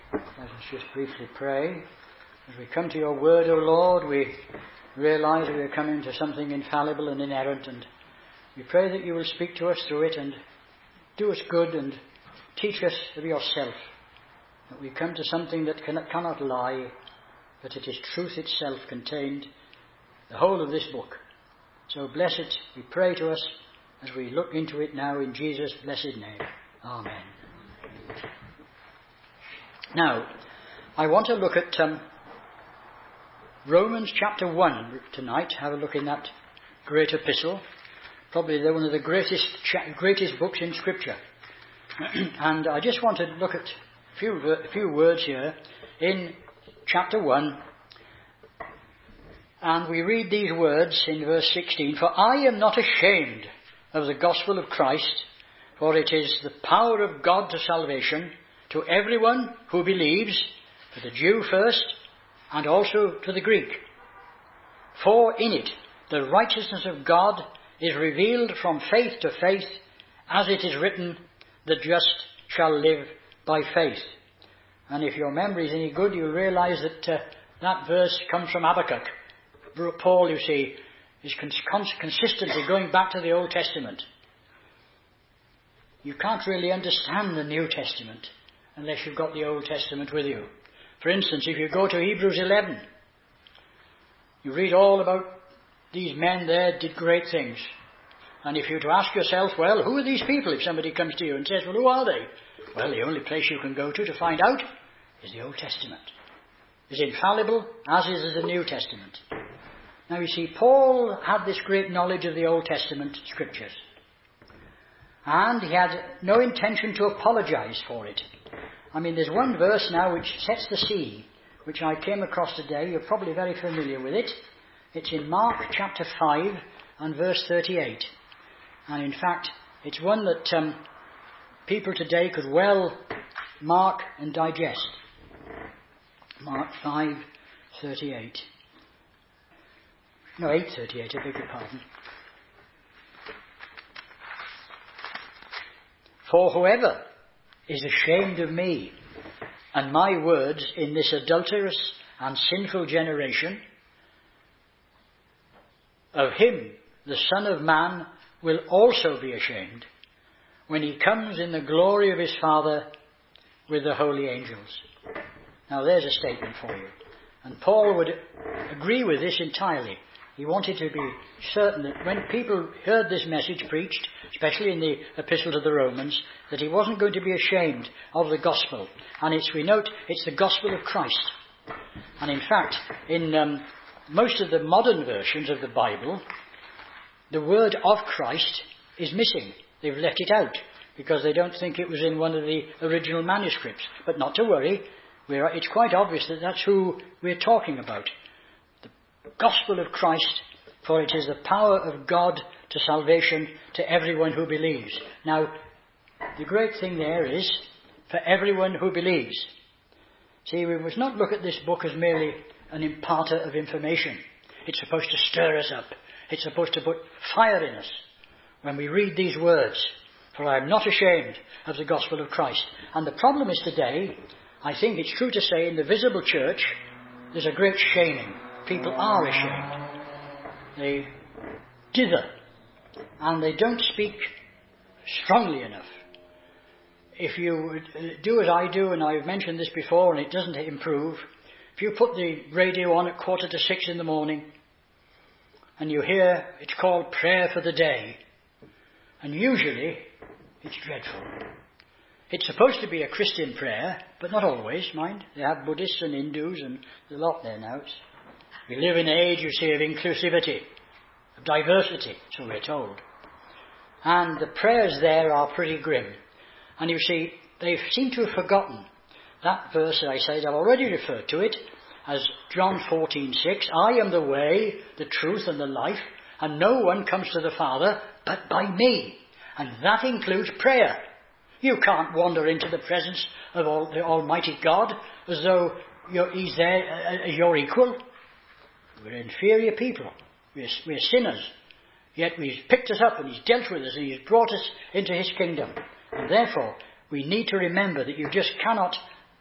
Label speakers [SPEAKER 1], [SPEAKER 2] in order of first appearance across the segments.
[SPEAKER 1] Let us just briefly pray. As we come to your word, O Lord, we realise we are coming to something infallible and inerrant, and we pray that you will speak to us through it and do us good and teach us of yourself. That we come to something that cannot lie, but it is truth itself contained, the whole of this book. So bless it, we pray to us as we look into it now in Jesus' blessed name. Amen. Now, I want to look at Romans chapter 1 tonight. Have a look in that great epistle. Probably they're one of the greatest books in Scripture. And I just want to look at a few words here in chapter 1. And we read these words in verse 16. For I am not ashamed of the gospel of Christ, for it is the power of God to salvation to everyone who believes, to the Jew first, and also to the Greek. For in it the righteousness of God is revealed from faith to faith, as it is written, the just shall live by faith. And if your memory is any good, you'll realise that that verse comes from Habakkuk. Paul, you see, is consistently going back to the Old Testament. You can't really understand the New Testament unless you've got the Old Testament with you. For instance, if you go to Hebrews 11, you read all about these men there did great things. And if you were to ask yourself, well, who are these people? If somebody comes to you and says, well, who are they? Well, the only place you can go to find out is the Old Testament. It's infallible, as is the New Testament. Now you see, Paul had this great knowledge of the Old Testament Scriptures. And he had no intention to apologise for it. I mean, there's one verse now which sets the scene, which I came across today. You're probably very familiar with it. It's in Mark chapter 5 and verse 38. And in fact, it's one that people today could well mark and digest. Mark 5:38. No, 8:38, I beg your pardon. For whoever is ashamed of me and my words in this adulterous and sinful generation, of him the Son of Man will also be ashamed when he comes in the glory of his Father with the holy angels. Now there's a statement for you. And Paul would agree with this entirely. He wanted to be certain that when people heard this message preached, especially in the epistle to the Romans, that he wasn't going to be ashamed of the gospel. And we note it's the gospel of Christ. And in fact, in most of the modern versions of the Bible, the word of Christ is missing. They've left it out because they don't think it was in one of the original manuscripts. But not to worry, it's quite obvious that that's who we're talking about. Gospel of Christ, for it is the power of God to salvation to everyone who believes. Now, the great thing there is, for everyone who believes. See, we must not look at this book as merely an imparter of information. It's supposed to stir us up. It's supposed to put fire in us when we read these words. For I am not ashamed of the gospel of Christ. And the problem is today, I think it's true to say, in the visible church, there's a great shaming. People are ashamed. They dither. And they don't speak strongly enough. If you do as I do, and I've mentioned this before and it doesn't improve, if you put the radio on at 5:45 in the morning and you hear it's called Prayer for the Day, and usually it's dreadful. It's supposed to be a Christian prayer, but not always, mind. They have Buddhists and Hindus and there's a lot there now. We live in an age, you see, of inclusivity, of diversity, so we're told. And the prayers there are pretty grim. And you see, they seem to have forgotten that verse that I said. I've already referred to it as John 14:6. I am the way, the truth and the life, and no one comes to the Father but by me. And that includes prayer. You can't wander into the presence of the Almighty God as though He's there as your equal. We're inferior people. We're sinners. Yet He's picked us up and He's dealt with us and He's brought us into His kingdom. And therefore, we need to remember that you just cannot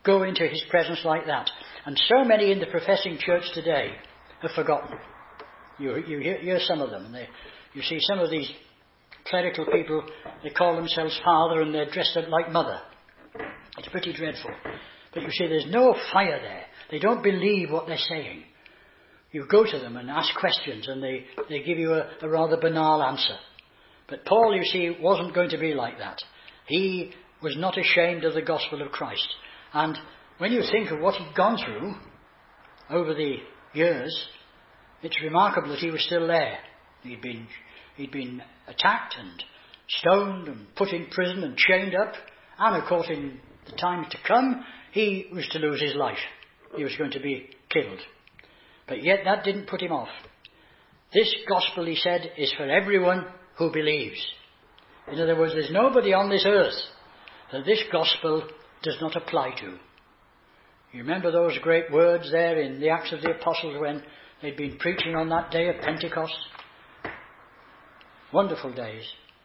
[SPEAKER 1] go into his presence like that. And so many in the professing church today have forgotten. You hear some of them, and you see some of these clerical people, they call themselves father and they're dressed up like mother. It's pretty dreadful. But you see, there's no fire there. They don't believe what they're saying. You go to them and ask questions and they give you a rather banal answer. But Paul, you see, wasn't going to be like that. He was not ashamed of the gospel of Christ. And when you think of what he'd gone through over the years, it's remarkable that he was still there. He'd been attacked and stoned and put in prison and chained up. And of course, in the time to come, he was to lose his life. He was going to be killed. But yet that didn't put him off. This gospel, he said, is for everyone who believes. In other words, there's nobody on this earth that this gospel does not apply to. You remember those great words there in the Acts of the Apostles when they'd been preaching on that day of Pentecost? Wonderful days.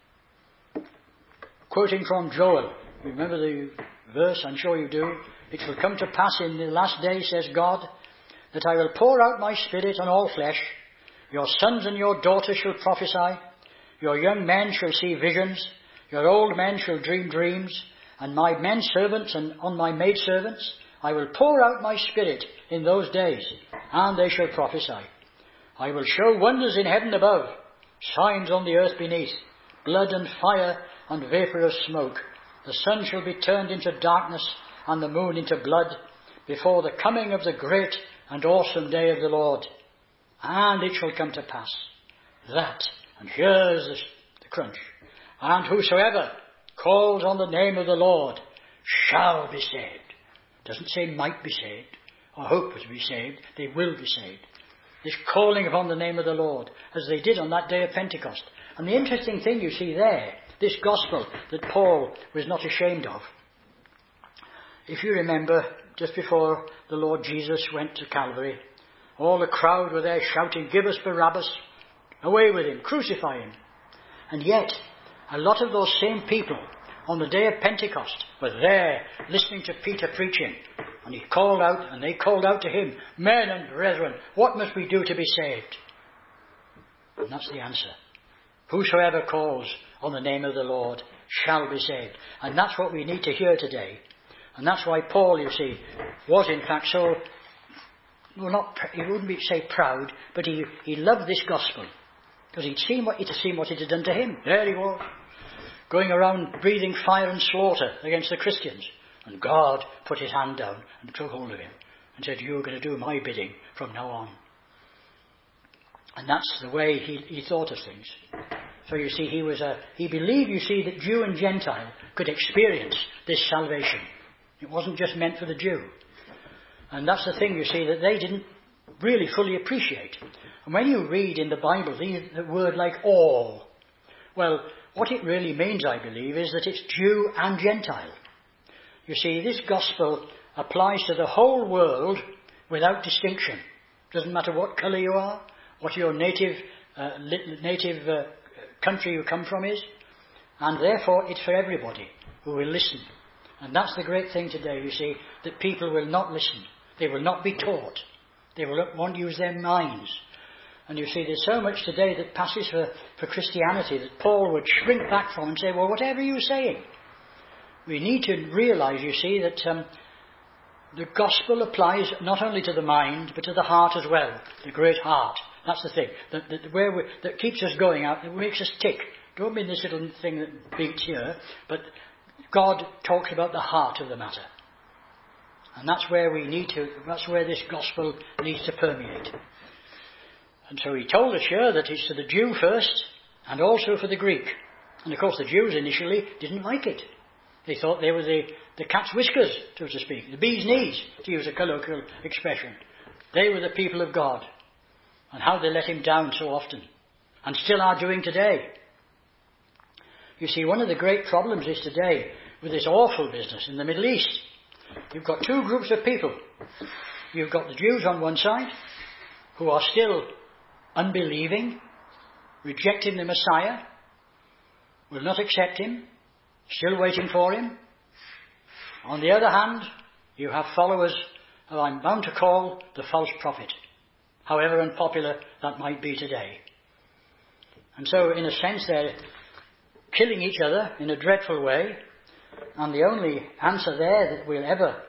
[SPEAKER 1] Quoting from Joel, you remember the verse? I'm sure you do. It will come to pass in the last day, says God, that I will pour out my spirit on all flesh. Your sons and your daughters shall prophesy. Your young men shall see visions. Your old men shall dream dreams. And my men servants and on my maidservants I will pour out my spirit in those days, and they shall prophesy. I will show wonders in heaven above, signs on the earth beneath, blood and fire and vapour of smoke. The sun shall be turned into darkness and the moon into blood before the coming of the great and awesome day of the Lord. And it shall come to pass that, and here's the crunch, and whosoever calls on the name of the Lord shall be saved. Doesn't say might be saved or hope to be saved. They will be saved. This calling upon the name of the Lord, as they did on that day of Pentecost. And the interesting thing you see there, this gospel that Paul was not ashamed of. If you remember, just before the Lord Jesus went to Calvary, all the crowd were there shouting, "Give us Barabbas, away with him, crucify him." And yet, a lot of those same people on the day of Pentecost were there listening to Peter preaching. And he called out, and they called out to him, "Men and brethren, what must we do to be saved?" And that's the answer. Whosoever calls on the name of the Lord shall be saved. And that's what we need to hear today. And that's why Paul, you see, was in fact so, well, he wouldn't say proud, but he loved this gospel. Because he'd seen what it had done to him. There he was, going around breathing fire and slaughter against the Christians. And God put his hand down and took hold of him and said, "You're going to do my bidding from now on." And that's the way he thought of things. So you see, he believed, you see, that Jew and Gentile could experience this salvation. It wasn't just meant for the Jew. And that's the thing, you see, that they didn't really fully appreciate. And when you read in the Bible the word like all, well, what it really means, I believe, is that it's Jew and Gentile. You see, this gospel applies to the whole world without distinction. Doesn't matter what colour you are, what your native country you come from is, and therefore it's for everybody who will listen. And that's the great thing today, you see, that people will not listen. They will not be taught. They will won't use their minds. And you see, there's so much today that passes for Christianity that Paul would shrink back from and say, "Well, whatever you're saying." We need to realise, you see, that the gospel applies not only to the mind, but to the heart as well. The great heart. That's the thing. That keeps us going out, that makes us tick. Don't mean this little thing that beats here, but God talks about the heart of the matter. And that's where that's where this gospel needs to permeate. And so he told us here that it's to the Jew first, and also for the Greek. And of course the Jews initially didn't like it. They thought they were the cat's whiskers, so to speak, the bee's knees, to use a colloquial expression. They were the people of God. And how they let him down so often. And still are doing today. You see, one of the great problems is today, with this awful business in the Middle East, you've got two groups of people. You've got the Jews on one side, who are still unbelieving, rejecting the Messiah, will not accept him, still waiting for him. On the other hand, You have followers who I'm bound to call the false prophet, however unpopular that might be today. And so, in a sense, they're killing each other in a dreadful way, and the only answer there that will ever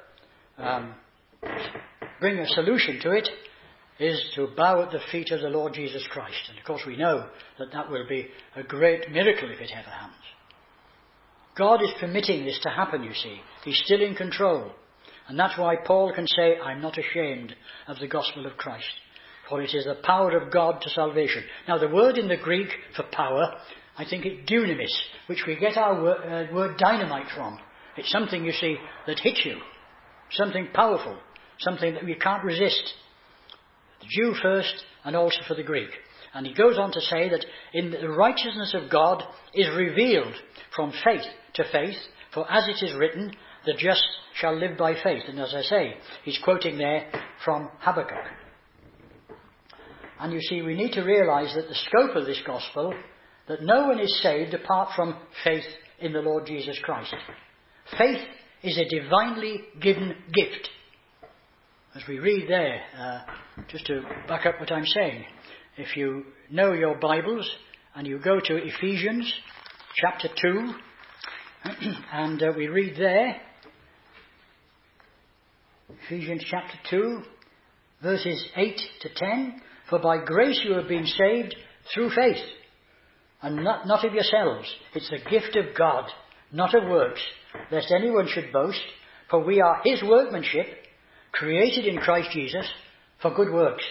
[SPEAKER 1] bring a solution to it is to bow at the feet of the Lord Jesus Christ. And of course we know that that will be a great miracle if it ever happens. God is permitting this to happen, you see. He's still in control. And that's why Paul can say, I'm not ashamed of the gospel of Christ, for it is the power of God to salvation. Now the word in the Greek for power, I think it's dunamis, which we get our word dynamite from. It's something, you see, that hits you. Something powerful. Something that we can't resist. The Jew first, and also for the Greek. And he goes on to say that in the righteousness of God is revealed from faith to faith, for as it is written, the just shall live by faith. And as I say, he's quoting there from Habakkuk. And you see, we need to realise that the scope of this gospel, that no one is saved apart from faith in the Lord Jesus Christ. Faith is a divinely given gift. As we read there, just to back up what I'm saying, if you know your Bibles and you go to Ephesians chapter 2, and we read there, Ephesians chapter 2, verses 8 to 10, for by grace you have been saved through faith, and not of yourselves. It's the gift of God, not of works, lest anyone should boast, for we are his workmanship, created in Christ Jesus for good works,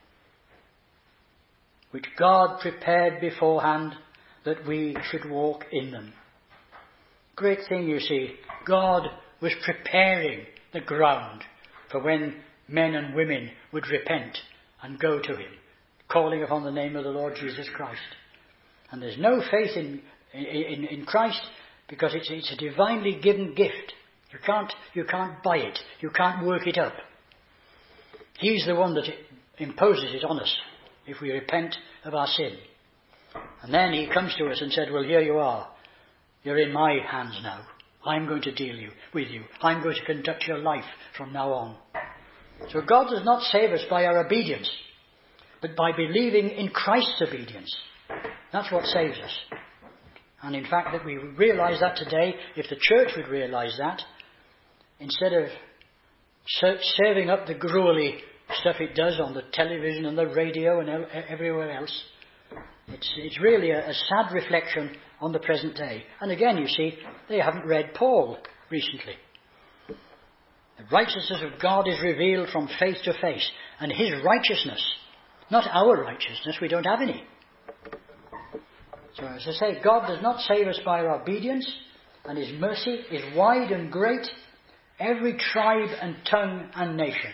[SPEAKER 1] which God prepared beforehand that we should walk in them. Great thing, you see. God was preparing the ground for when men and women would repent and go to him, calling upon the name of the Lord Jesus Christ. And there's no faith in Christ because it's a divinely given gift. You can't buy it. You can't work it up. He's the one that imposes it on us if we repent of our sin. And then he comes to us and said, well, here you are. You're in my hands now. I'm going to deal with you. I'm going to conduct your life from now on. So God does not save us by our obedience, but by believing in Christ's obedience. That's what saves us. And in fact, that we realise that today, if the church would realise that, instead of serving up the gruelly stuff it does on the television and the radio and everywhere else, it's really a sad reflection on the present day. And again, you see, they haven't read Paul recently. The righteousness of God is revealed from faith to faith, and his righteousness, not our righteousness. We don't have any. So as I say, God does not save us by our obedience, and his mercy is wide and great, every tribe and tongue and nation.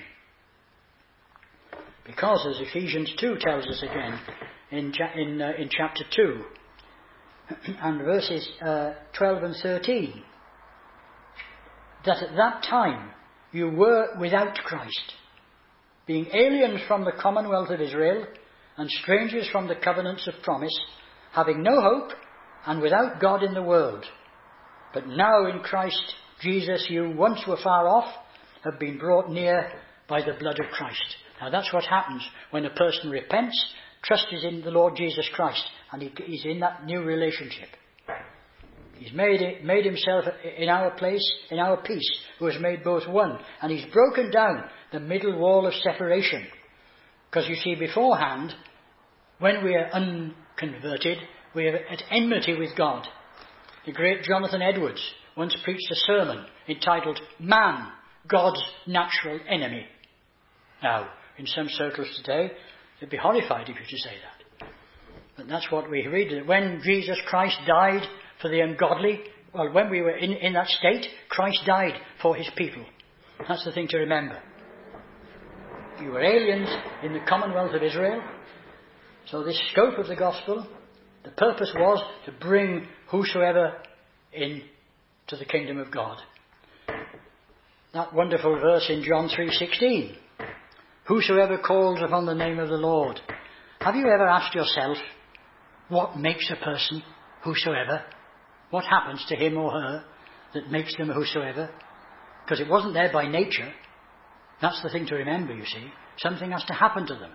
[SPEAKER 1] Because, as Ephesians 2 tells us again, in chapter 2, and verses 12 and 13, that at that time you were without Christ, being aliens from the commonwealth of Israel, and strangers from the covenants of promise, having no hope, and without God in the world. But now in Christ Jesus you once were far off, have been brought near by the blood of Christ. Now that's what happens when a person repents, trusts in the Lord Jesus Christ, and he's in that new relationship. He's made himself in our place, in our peace, who has made both one. And he's broken down the middle wall of separation. Because you see, beforehand, when we are unconverted, we are at enmity with God. The great Jonathan Edwards once preached a sermon entitled, Man, God's Natural Enemy. Now, in some circles today, they'd be horrified if you to say that. But that's what we read, that when Jesus Christ died for the ungodly, well, when we were in that state, Christ died for his people. That's the thing to remember. You were aliens in the commonwealth of Israel. So this scope of the gospel, the purpose was to bring whosoever in to the kingdom of God. That wonderful verse in John 3:16. Whosoever calls upon the name of the Lord. Have you ever asked yourself, what makes a person whosoever? What happens to him or her that makes them whosoever? Because it wasn't there by nature. That's the thing to remember, you see. Something has to happen to them.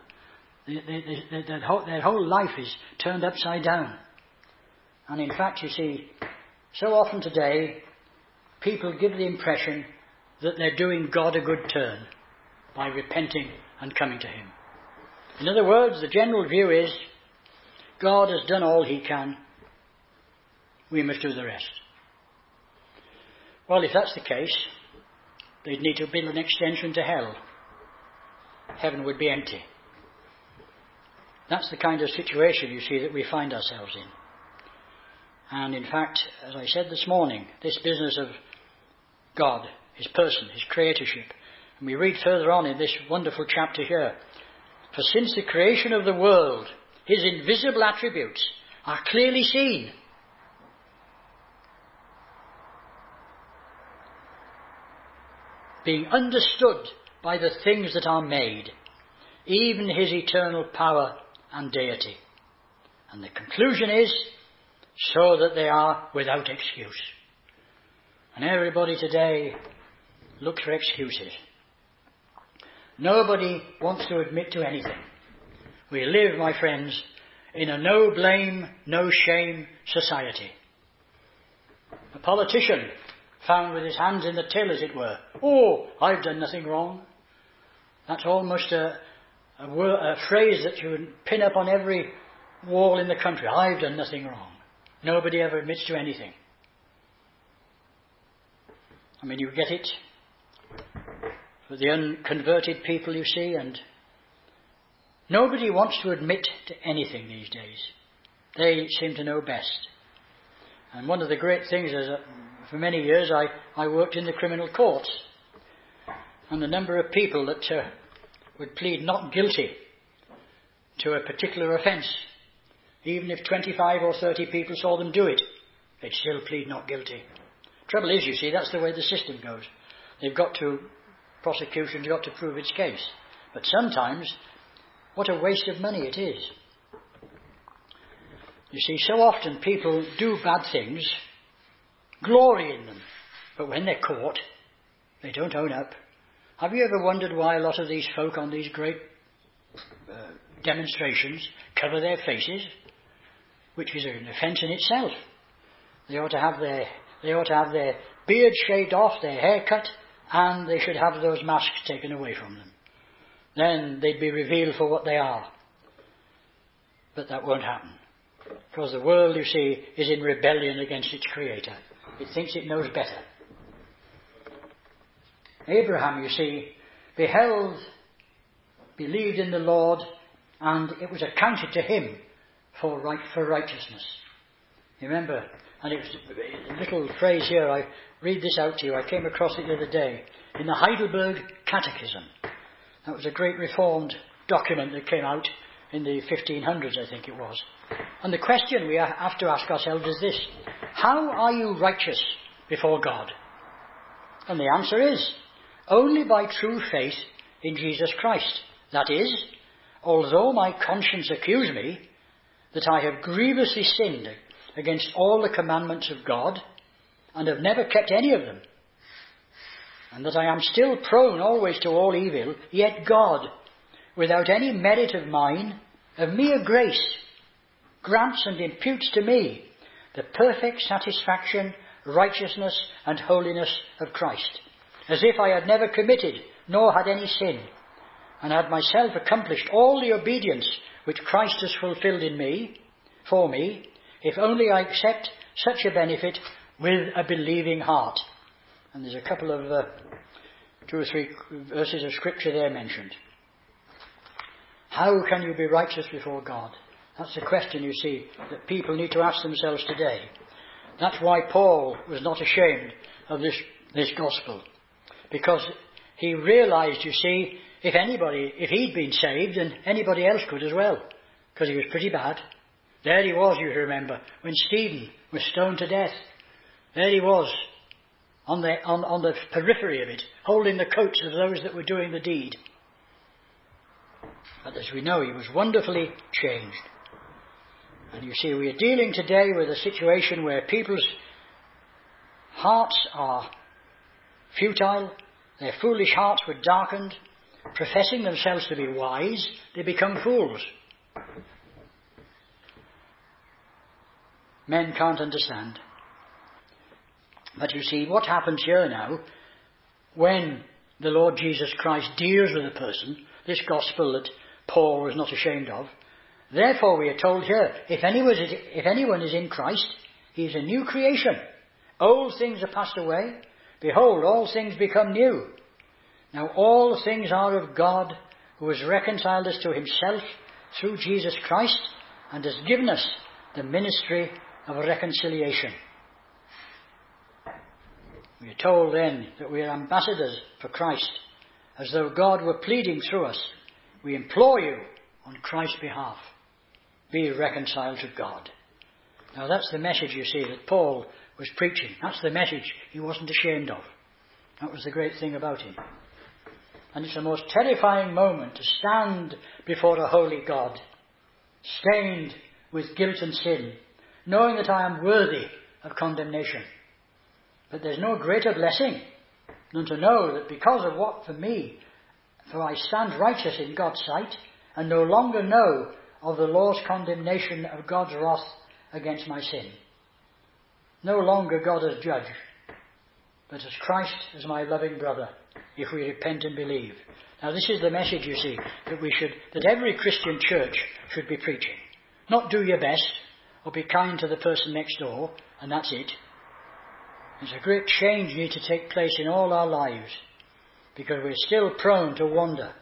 [SPEAKER 1] Their whole life is turned upside down. And in fact, you see, so often today, people give the impression that they're doing God a good turn by repenting and coming to Him. In other words, the general view is, God has done all He can. We must do the rest. Well, if that's the case, they'd need to build an extension to hell. Heaven would be empty. That's the kind of situation, you see, that we find ourselves in. And in fact, as I said this morning, this business of God, His person, His creatorship, and we read further on in this wonderful chapter here, for since the creation of the world, His invisible attributes are clearly seen. Being understood by the things that are made, even His eternal power and deity. And the conclusion is, so that they are without excuse. And everybody today looks for excuses. Nobody wants to admit to anything. We live, my friends, in a no blame, no shame society. A politician found with his hands in the till, as it were. Oh, I've done nothing wrong. That's almost a phrase that you would pin up on every wall in the country. I've done nothing wrong. Nobody ever admits to anything. I mean, you get it for the unconverted people, you see, and nobody wants to admit to anything these days. They seem to know best. And one of the great things is that for many years I worked in the criminal courts, and the number of people that would plead not guilty to a particular offence, even if 25 or 30 people saw them do it, they'd still plead not guilty. Trouble is, you see, that's the way the system goes. Prosecution's got to prove its case. But sometimes, what a waste of money it is. You see, so often people do bad things, glory in them, but when they're caught, they don't own up. Have you ever wondered why a lot of these folk on these great demonstrations cover their faces, which is an offence in itself? They ought to have their beard shaved off, their hair cut, and they should have those masks taken away from them. Then they'd be revealed for what they are. But that won't happen. Because the world, you see, is in rebellion against its Creator. It thinks it knows better. Abraham, you see, believed in the Lord, and it was accounted to him for righteousness. You remember? And it was a little phrase here, I read this out to you. I came across it the other day in the Heidelberg Catechism. That was a great Reformed document that came out in the 1500s, I think it was. And the question we have to ask ourselves is this: how are you righteous before God? And the answer is, only by true faith in Jesus Christ. That is, although my conscience accuse me that I have grievously sinned against all the commandments of God, and have never kept any of them, and that I am still prone always to all evil, yet God, without any merit of mine, of mere grace, grants and imputes to me the perfect satisfaction, righteousness, and holiness of Christ, as if I had never committed nor had any sin, and had myself accomplished all the obedience which Christ has fulfilled in me, for me, if only I accept such a benefit with a believing heart. And there's a couple of 2 or 3 verses of scripture there mentioned. How can you be righteous before God? That's the question, you see, that people need to ask themselves today. That's why Paul was not ashamed of this gospel. Because he realized, you see, if he'd been saved, then anybody else could as well. Because he was pretty bad. There he was, you remember, when Stephen was stoned to death. There he was, on the periphery of it, holding the coats of those that were doing the deed. But as we know, he was wonderfully changed. And you see, we are dealing today with a situation where people's hearts are futile, their foolish hearts were darkened. Professing themselves to be wise, they become fools. Men can't understand. But you see, what happens here now, when the Lord Jesus Christ deals with a person, this gospel that Paul was not ashamed of, therefore we are told here, if anyone is in Christ, he is a new creation. Old things are passed away. Behold, all things become new. Now all things are of God, who has reconciled us to himself through Jesus Christ, and has given us the ministry of reconciliation. We are told then that we are ambassadors for Christ, as though God were pleading through us. We implore you on Christ's behalf, be reconciled to God. Now that's the message, you see, that Paul was preaching. That's the message he wasn't ashamed of. That was the great thing about him. And it's the most terrifying moment to stand before a holy God, stained with guilt and sin, knowing that I am worthy of condemnation. But there's no greater blessing than to know that because of what for I stand righteous in God's sight, and no longer know of the law's condemnation of God's wrath against my sin. No longer God as judge, but as Christ as my loving brother, if we repent and believe. Now this is the message, you see, that every Christian church should be preaching. Not do your best, or be kind to the person next door, and that's it. There's a great change need to take place in all our lives, because we're still prone to wander.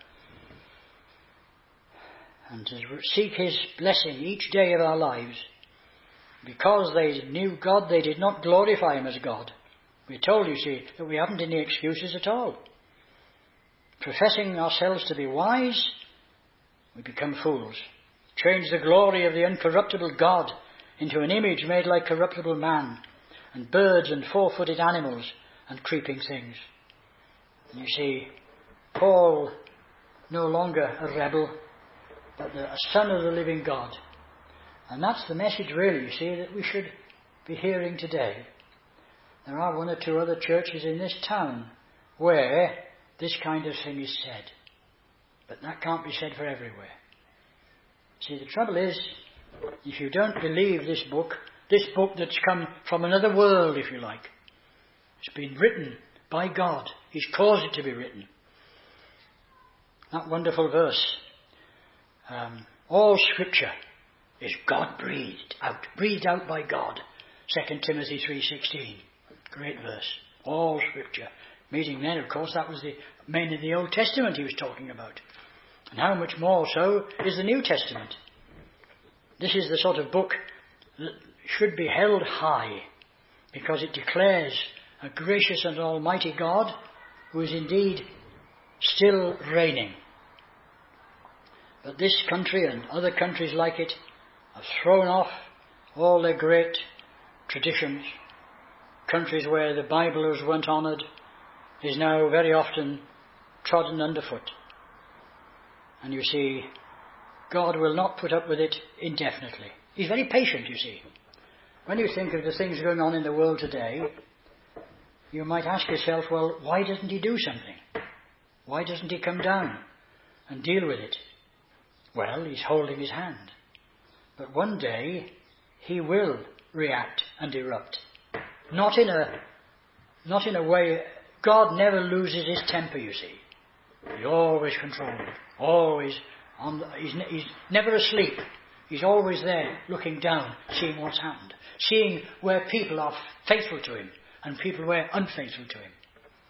[SPEAKER 1] And to seek his blessing each day of our lives. Because they knew God, they did not glorify him as God. We're told, you see, that we haven't any excuses at all. Professing ourselves to be wise, we become fools. Change the glory of the uncorruptible God into an image made like corruptible man, and birds and four-footed animals and creeping things. And you see, Paul, no longer a rebel, but a son of the living God. And that's the message, really, you see, that we should be hearing today. There are one or two other churches in this town where this kind of thing is said. But that can't be said for everywhere. See, the trouble is, if you don't believe this book that's come from another world, if you like, it's been written by God. He's caused it to be written. That wonderful verse, all Scripture is God-breathed out by God. 2 Timothy 3:16. Great verse. All Scripture. Meaning then, of course, that was mainly the Old Testament he was talking about. And how much more so is the New Testament. This is the sort of book that should be held high, because it declares a gracious and almighty God who is indeed still reigning. But this country and other countries like it have thrown off all their great traditions. Countries where the Bible was once honoured is now very often trodden underfoot. And you see, God will not put up with it indefinitely. He's very patient, you see. When you think of the things going on in the world today, you might ask yourself, well, why doesn't he do something? Why doesn't he come down and deal with it? Well, he's holding his hand. But one day, he will react and erupt. Not in a way. God never loses his temper, you see. He's always controlled. Always he's never asleep. He's always there, looking down, seeing what's happened. Seeing where people are faithful to him and people who are unfaithful to him.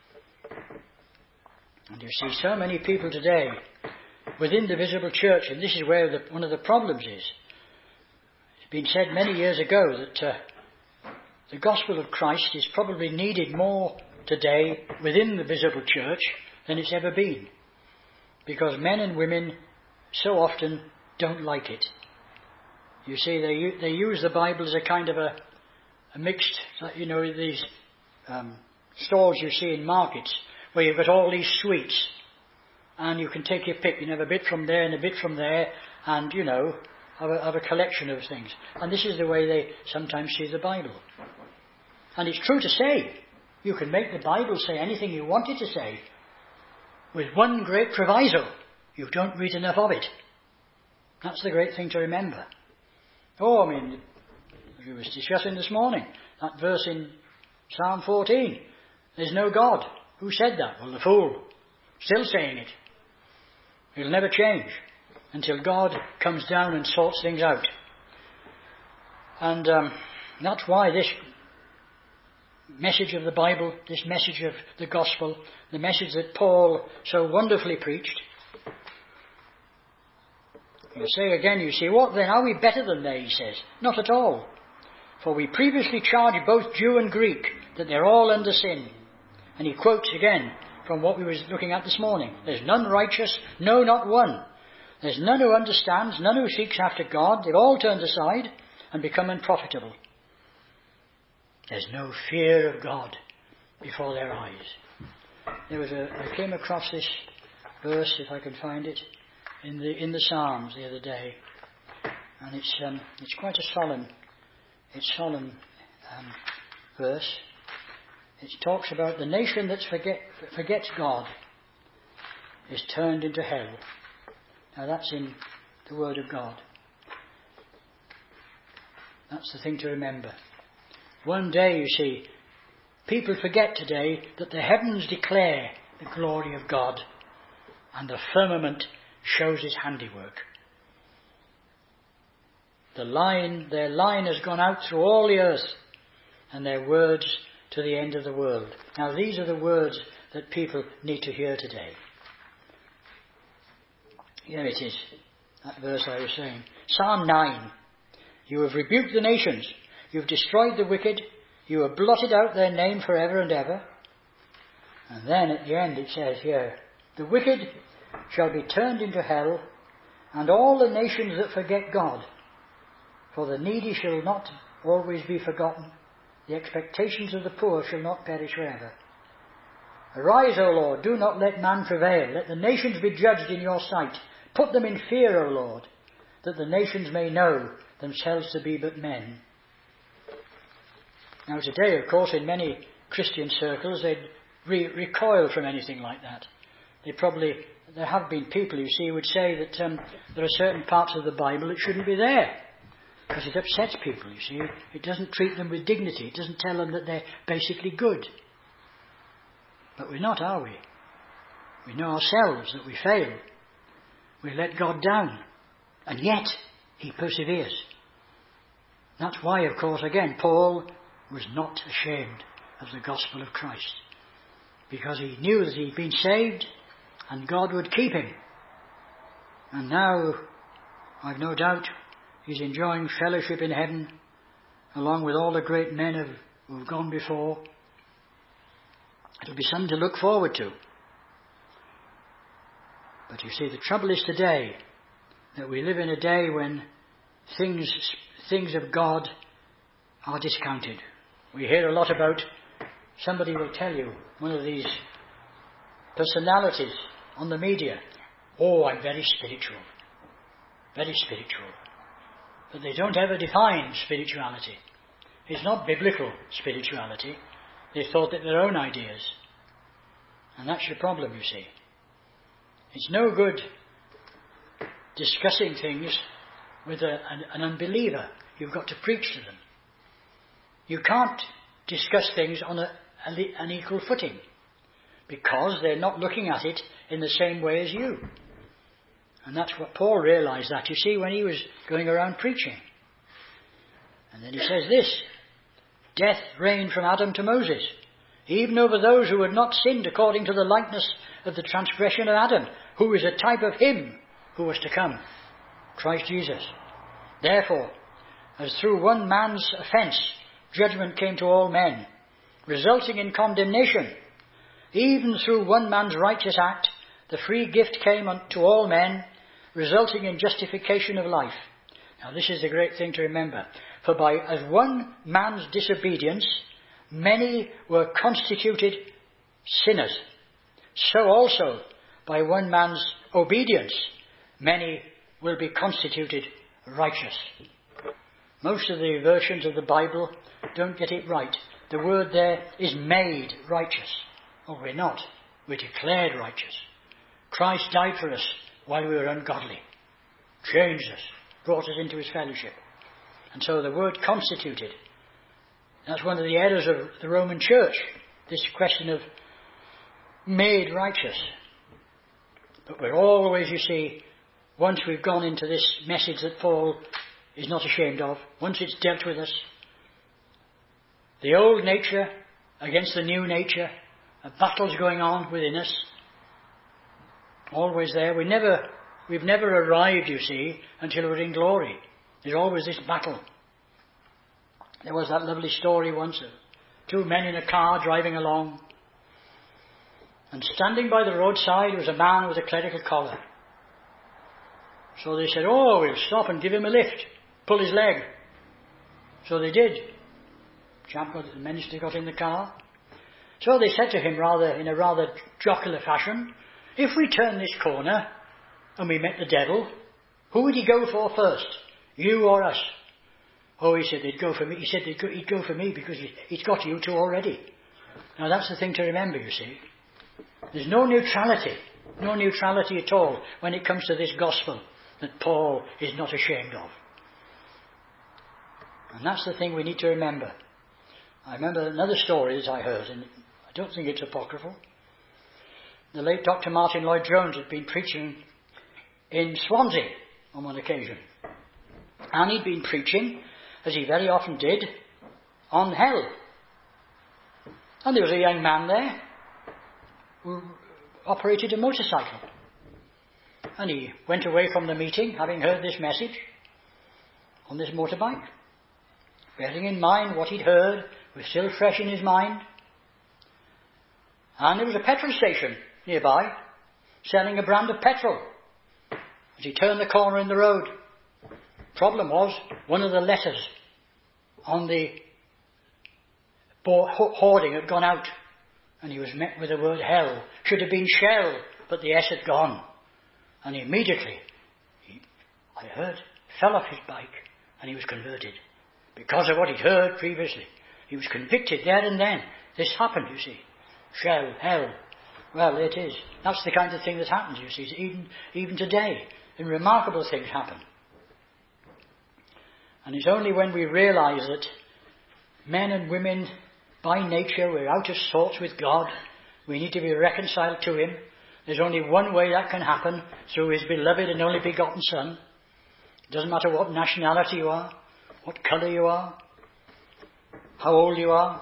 [SPEAKER 1] And you see so many people today within the visible church, and this is where one of the problems is. It's been said many years ago that the gospel of Christ is probably needed more today within the visible church than it's ever been. Because men and women so often don't like it. You see, they use the Bible as a kind of a mixed, these stalls you see in markets where you've got all these sweets and you can take your pick. You can have a bit from there and a bit from there and, have a collection of things. And this is the way they sometimes see the Bible. And it's true to say, You can make the Bible say anything you want it to say, with one great proviso: you don't read enough of it. That's the great thing to remember. We were discussing this morning, that verse in Psalm 14. There's no God. Who said that? Well, the fool. Still saying it. It'll never change until God comes down and sorts things out. And that's why this message of the Bible, this message of the gospel, the message that Paul so wonderfully preached. You say again, you see, what then? Are we better than they, he says? Not at all. For we previously charged both Jew and Greek that they're all under sin. And he quotes again from what we were looking at this morning. There's none righteous, no, not one. There's none who understands, none who seeks after God. They've all turned aside and become unprofitable. There's no fear of God before their eyes. I came across this verse, if I can find it, in the Psalms the other day, and it's quite a solemn verse. It talks about the nation that forgets God is turned into hell. Now that's in the Word of God. That's the thing to remember. One day, you see, people forget today that the heavens declare the glory of God and the firmament shows his handiwork. Their line has gone out through all the earth, and their words to the end of the world. Now these are the words that people need to hear today. Here it is, that verse I was saying. Psalm 9. You have rebuked the nations. You have destroyed the wicked. You have blotted out their name forever and ever. And then at the end it says here, the wicked shall be turned into hell, and all the nations that forget God. For the needy shall not always be forgotten. The expectations of the poor shall not perish forever. Arise, O Lord, do not let man prevail. Let the nations be judged in your sight. Put them in fear, O Lord, that the nations may know themselves to be but men. Now today, of course, in many Christian circles, they'd recoil from anything like that. There have been people, you see, who would say that there are certain parts of the Bible that shouldn't be there, because it upsets people, you see. It doesn't treat them with dignity. It doesn't tell them that they're basically good. But we're not, are we? We know ourselves that we fail. We let God down. And yet, he perseveres. That's why, of course, again, Paul was not ashamed of the gospel of Christ, because he knew that he'd been saved and God would keep him. And now, I've no doubt, he's enjoying fellowship in heaven along with all the great men who've gone before. It'll be something to look forward to. But you see, the trouble is today that we live in a day when things of God are discounted. We hear a lot about, somebody will tell you, one of these personalities on the media, oh, I'm very spiritual. Very spiritual. But they don't ever define spirituality. It's not biblical spirituality. They've thought that their own ideas. And that's your problem, you see. It's no good discussing things with an unbeliever. You've got to preach to them. You can't discuss things on an equal footing, because they're not looking at it in the same way as you. And that's what Paul realized that, you see, when he was going around preaching. And then he says this, death reigned from Adam to Moses, even over those who had not sinned according to the likeness of the transgression of Adam, who is a type of him who was to come, Christ Jesus. Therefore, as through one man's offence, judgment came to all men, resulting in condemnation, even through one man's righteous act, the free gift came to all men, resulting in justification of life. Now this is the great thing to remember. For as one man's disobedience, many were constituted sinners. So also, by one man's obedience, many will be constituted righteous. Most of the versions of the Bible don't get it right. the word there is made righteous. Oh, we're not. We're declared righteous. Christ died for us while we were ungodly. Changed us. Brought us into his fellowship. And so the word constituted. That's one of the errors of the Roman Church. This question of made righteous. But we're always, you see, once we've gone into this message that Paul is not ashamed of, once it's dealt with us, the old nature against the new nature, a battle's going on within us, always there. We've never arrived, you see, until we're in glory. There's always this battle. There was that lovely story once of two men in a car driving along, and standing by the roadside was a man with a clerical collar. So they said, oh, we'll stop and give him a lift, pull his leg. So they did. The minister got in the car. So they said to him in a rather jocular fashion, if we turn this corner and we met the devil, who would he go for first, you or us? Oh, he said, they'd go for me. He said he'd go for me because he's got you two already. Now that's the thing to remember, you see. There's no neutrality at all when it comes to this gospel that Paul is not ashamed of. And that's the thing we need to remember. I remember another story that I heard, and I don't think it's apocryphal. The late Dr. Martin Lloyd-Jones had been preaching in Swansea on one occasion. And he'd been preaching, as he very often did, on hell. And there was a young man there who operated a motorcycle. And he went away from the meeting, having heard this message, on this motorbike, bearing in mind what he'd heard was still fresh in his mind. And there was a petrol station nearby, selling a brand of petrol. As he turned the corner in the road, problem was, one of the letters on the hoarding had gone out, and he was met with the word hell. Should have been shell, but the S had gone. And immediately, fell off his bike, and he was converted. Because of what he'd heard previously. He was convicted there and then. This happened, you see. Shell, hell. Well, it is. That's the kind of thing that happens, you see, even today. And remarkable things happen. And it's only when we realise that men and women, by nature, we're out of sorts with God. We need to be reconciled to him. There's only one way that can happen, through his beloved and only begotten Son. It doesn't matter what nationality you are, what colour you are, how old you are.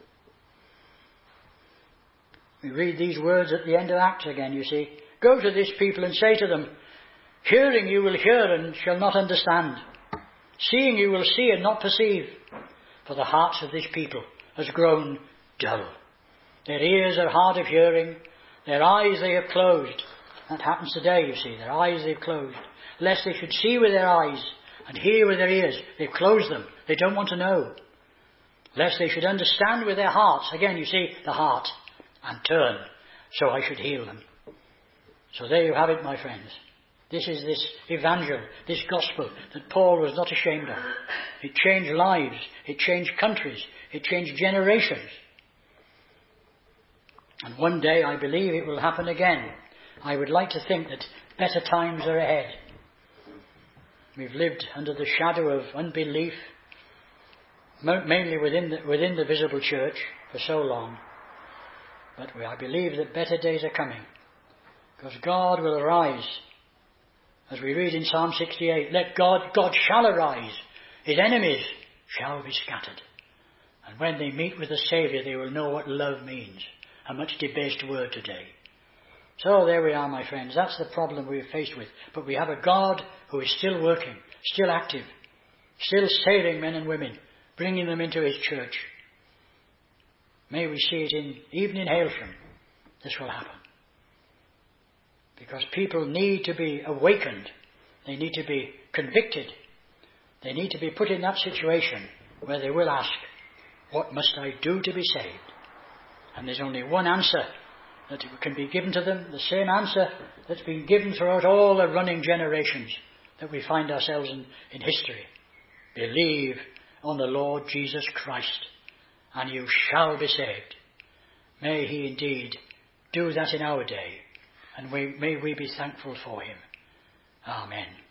[SPEAKER 1] We read these words at the end of Acts again, you see. Go to this people and say to them, hearing you will hear and shall not understand. Seeing you will see and not perceive. For the hearts of this people has grown dull. Their ears are hard of hearing. Their eyes they have closed. That happens today, you see. Their eyes they've closed. Lest they should see with their eyes and hear with their ears. They've closed them. They don't want to know. Lest they should understand with their hearts. Again, you see, the heart. And turn. So I should heal them. So there you have it, my friends. This is this evangel, this gospel that Paul was not ashamed of. It changed lives. It changed countries. It changed generations. And one day I believe it will happen again. I would like to think that better times are ahead. We've lived under the shadow of unbelief, mainly within the visible church, for so long. But I believe that better days are coming. Because God will arise. As we read in Psalm 68, God shall arise. His enemies shall be scattered. And when they meet with the Saviour, they will know what love means. A much debased word today. So there we are, my friends. That's the problem we're faced with. But we have a God who is still working, still active, still saving men and women, bringing them into his church. May we see it even in Hailsham. This will happen. Because people need to be awakened. They need to be convicted. They need to be put in that situation where they will ask, what must I do to be saved? And there's only one answer that can be given to them, the same answer that's been given throughout all the running generations that we find ourselves in history. Believe on the Lord Jesus Christ, and you shall be saved. May he indeed do that in our day, and may we be thankful for him. Amen.